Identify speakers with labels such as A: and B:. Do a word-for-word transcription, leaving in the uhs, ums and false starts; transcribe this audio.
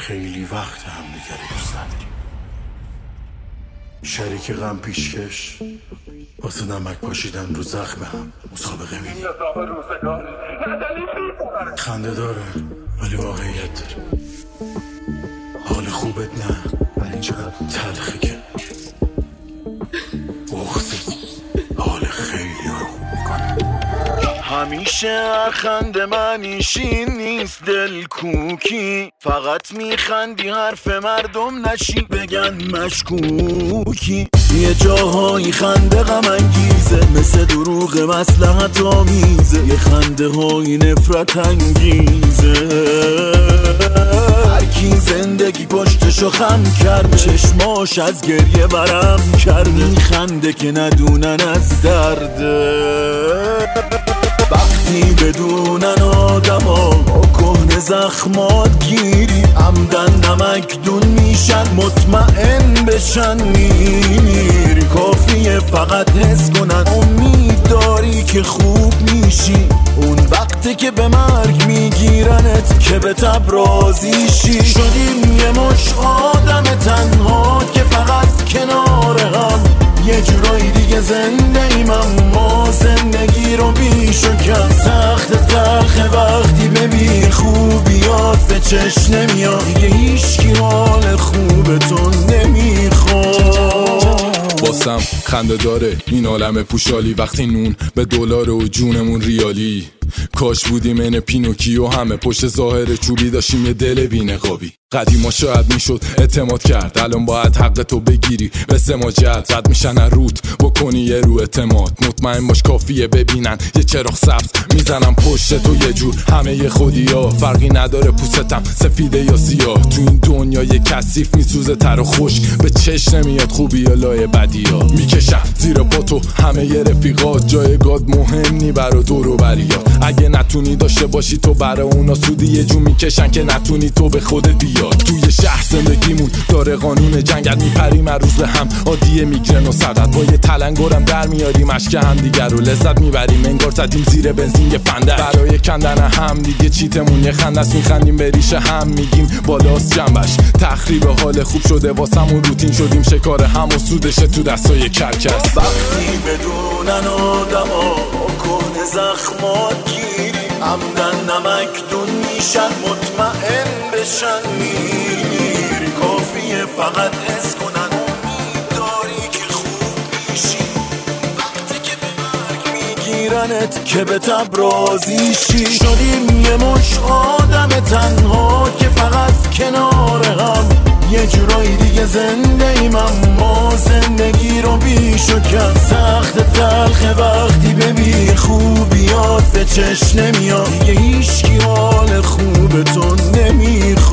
A: خیلی وقت هم دیگر دوست نداریم. شریک غم پیشکش واسه نمک پاشیدن رو زخم هم مسابقه میدیم. خنده داره ولی واقعیت داره. حال خوبت نه ولی چقدر تلخی که بغضت حال خیلی رو خوب میکنه. همیشه خنده منیشین نیست دل کوکی، فقط میخندی حرف مردم نشی بگن مشکوکی. یه جاهایی خنده غم انگیزه مثل دروغ مصلحت آمیزه، یه خنده های نفرت انگیزه. هرکی زندگی پشتشو خم کرد، چشماش از گریه برم کرد، میخنده که ندونن از درده. وقتی بدونن آدم ها با کهنه زخمات گیری، عمدن نمک دون میشن مطمئن بشن میمیری. کافیه فقط حس کنن امید داری که خوب میشی، اون وقتی که به مرگ میگیرنت که به تب راضی شی. شدیم یه مش آدم تنها که فقط کنار هم، یه جورایی دیگه زنده ایم اما زندگی رو بیش و کم. سخت تلخ وقتی ببین خوبیات به چشم نمیاد، دیگه هیچکی حال خوبتون نمیخواد.
B: باسم خنده داره این عالم پوشالی، وقتی نون به دلار و جونمون ریالی. کاش بودیم این پینوکیو همه پشت ظاهر چوبی داشتیم یه دل بی‌نقابی. قدیما شاید میشد اعتماد کرد، الان باید حق تو بگیری به سماجت. رد میشن روت بکنی یه رو اعتماد، مطمئن باش کافیه ببینن یه چراغ سبز میزنم پشت تو. یه جور همه یه خودی ها، فرقی نداره پوستم سفیده یا سیاه. تو این دنیا یه کثیف میسوزه تر و خشک، به چش نمیاد خوبی یا لای بدی ها. میکشم زیر پا تو همه یه رفیقات، جایگاه مهم نی برا دور و بریات. اگه نتونی داشته باشی تو برا اونا سودی، یه جو میکشن که نتونی تو به خودت بیاد. توی شهر زندگیمون داره قانون جنگل، میپریم هر روز به هم عادیه میگرن و صدت. با یه تلنگرم در میاریم اشک هم دیگر رو لذت میبریم، انگار زدیم زیر بنزین یه فنده. برای کندن هم دیگه چیتمون یه خندست، میخندیم به ریشه هم میگیم بالاست جنبش. تخریب حال خوب شده واسمون روتین، شدیم شکار هم و سودشه تو دستای کرکس.
A: وقتی بدونن آدما با کهنه زخمات گیری، عمدن نمک دون میشن مطمئن بشن میمیری. کافیه فقط حس کنن امید داری که خوب میشی، وقتی که به مرگ میگیرنت که به تب راضی شی. شدیم یه مش آدم تنها که فقط کنار هم، یه جورایی دیگه زنده ایم اما زندگی رو بیش و کم. سخت تلخ وقتی ببین خوبیات به چشم نمیاد، دیگه هیچکی حال خوبتون نمیخواد.